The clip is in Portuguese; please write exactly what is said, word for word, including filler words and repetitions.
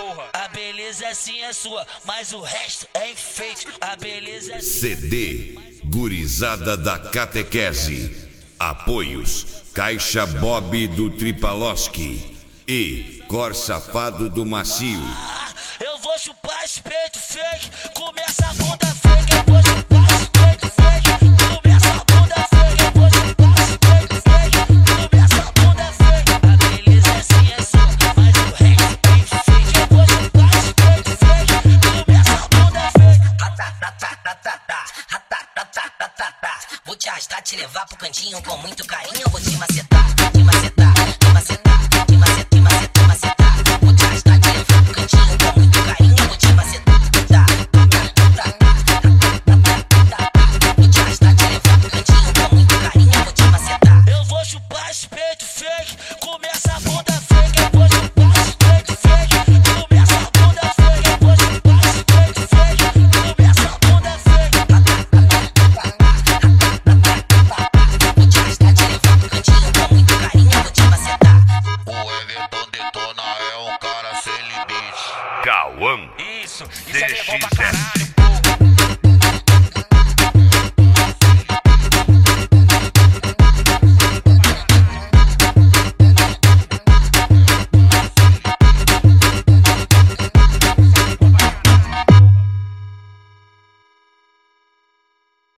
porra. A beleza sim é sua, mas o resto é enfeite. A beleza é C D Gurizada da Catequese. Apoios Caixa Bob do Tripaloski e Cor Safado do Macio. Ah, eu vou chupar espeto fake. Começa a bunda fake, eu vou chupar espeto fake. Começa a bunda fake, eu vou chupar espeto fake. Começa a bunda fake. A beleza sim é sua, mas o resto é enfeite. Eu vou chupar espeto fake. Começa a bunda fake. Vou te arrastar, te levar pro cantinho com muito carinho. Eu vou te macetar, te macetar, te macetar, te macetar, te macetar, macetar. Vou te arrastar, te levar pro cantinho com muito carinho. Eu vou te macetar, tá, tá, tá. Vou te arrastar, te levar pro cantinho com muito carinho. Eu vou te macetar. Eu vou chupar espeto fake. Começa a bunda fake, eu vou chupar espeto fake. Começa a bunda fake, eu vou chupar espeto fake. Começa a bunda fake. Vou te arrastar, te levar pro cantinho com muito carinho. Eu vou te macetar. O Everton Detona é um cara sem limite. Cauã Isso, isso é bom pra caralho.